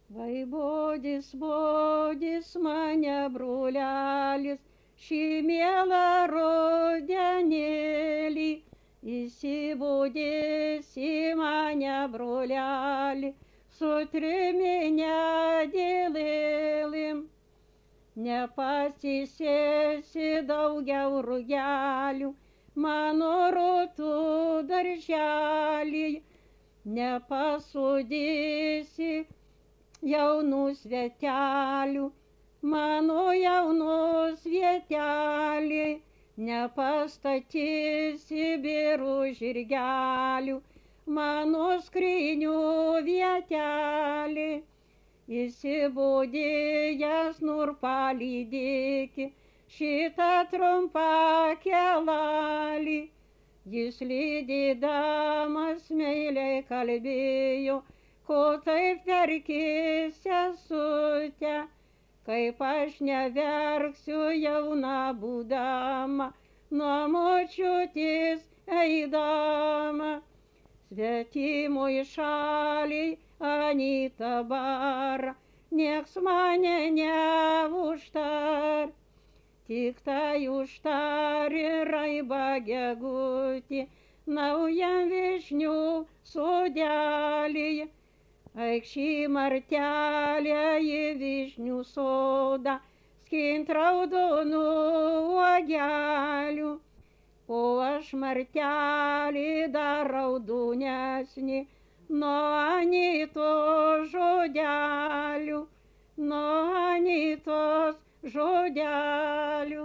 Vai bodis mane brolelis, šį mielą rudenėlį, įsibodis į mane brolelį, sutriminę dėlėlim. Nepasisėsi daugiau rugelių, mano rotų darželį, nepasodėsi jaunų svetelių, mano jaunos vietelį, nepastatysi birų žirgelių, mano skrynių vietelį. Įsibodėjęs nur palydėki šitą trumpą kelalį. Jis lydydamas meiliai kalbėjo, ko taip verki sesute, kaip aš neverksiu jauna būdama, nuo močiutės eidama. Svetimoj šaliai Anyta bara, nieks mane neužtar, tik tai užtari raiba gegutį naujam vyšnių sodelį. Eik šį martelę į vyšnių sodą, skint raudonų uogelių, o aš martelį dar raudonesnį nuo Anytos žodelių, nuo Anytos žodelių.